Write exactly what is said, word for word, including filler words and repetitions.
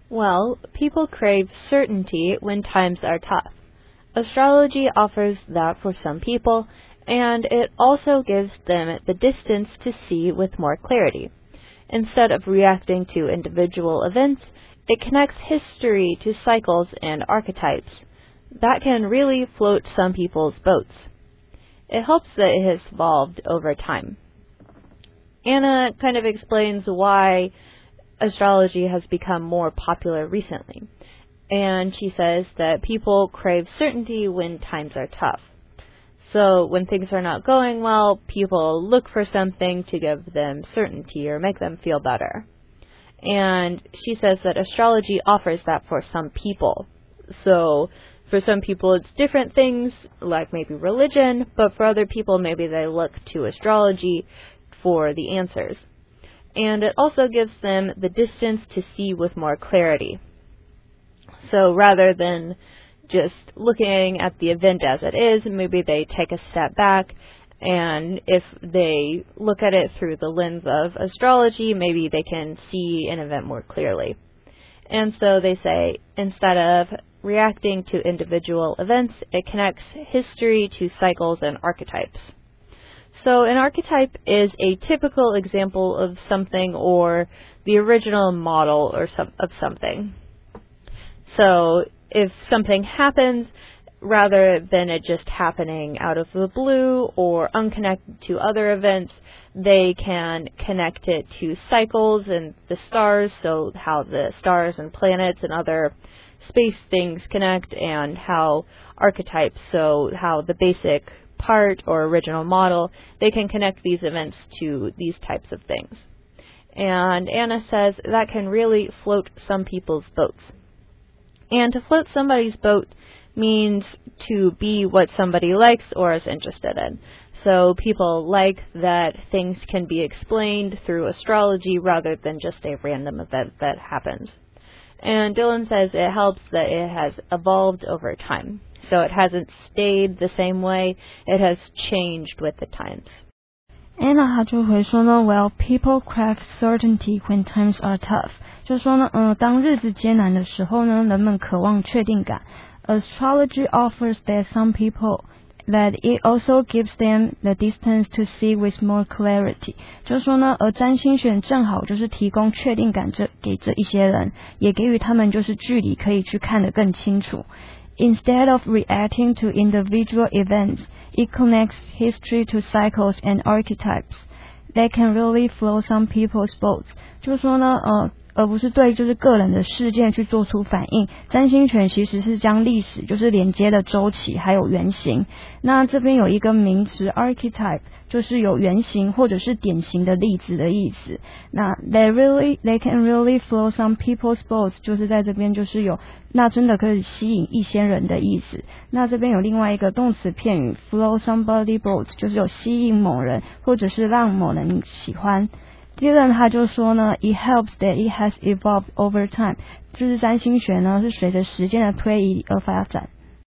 Well, people crave certainty when times are tough. Astrology offers that for some people, and it also gives them the distance to see with more clarity. Instead of reacting to individual events, it connects history to cycles and archetypes. That can really float some people's boats. It helps that it has evolved over time. Anna kind of explains why astrology has become more popular recently. And she says that people crave certainty when times are tough. So when things are not going well, people look for something to give them certainty or make them feel better. And she says that astrology offers that for some people. So for some people it's different things, like maybe religion, but for other people maybe they look to astrology for the answers. And it also gives them the distance to see with more clarity. So rather than just looking at the event as it is, maybe they take a step back, and if they look at it through the lens of astrology, maybe they can see an event more clearly. And so they say, instead of reacting to individual events, it connects history to cycles and archetypes. So an archetype is a typical example of something or the original model or some, of something. So if something happens, rather than it just happening out of the blue or unconnected to other events, they can connect it to cycles and the stars, so how the stars and planets and other space things connect, and how archetypes, so how the basic part or original model, they can connect these events to these types of things. And Anna says that can really float some people's boats. And to float somebody's boat means to be what somebody likes or is interested in. So people like that things can be explained through astrology rather than just a random event that happens. And Dylan says it helps that it has evolved over time. So it hasn't stayed the same way, it has changed with the times. Anna 她就回说呢 Well, people crave certainty when times are tough. 就说呢，呃，当日子艰难的时候呢，人们渴望确定感。Astrology offers that some people that it also gives them the distance to see with more clarity. 就说呢，而占星学正好就是提供确定感这给这一些人，也给予他们就是距离可以去看得更清楚。Instead of reacting to individual events, it connects history to cycles and archetypes that can really float some people's boats. 就是说呢，呃。而不是对就是个人的事件去做出反应，占星学其实是将历史就是连接的周期还有原型。那这边有一个名词 archetype， 就是有原型或者是典型的例子的意思。那 they really they can really float some people's boats， 就是在这边就是有那真的可以吸引一些人的意思。那这边有另外一个动词片语 float somebody boat， 就是有吸引某人或者是让某人喜欢。Dylan 他就说呢 It helps that it has evolved over time. 就是占星学呢是随着时间的推移而发展。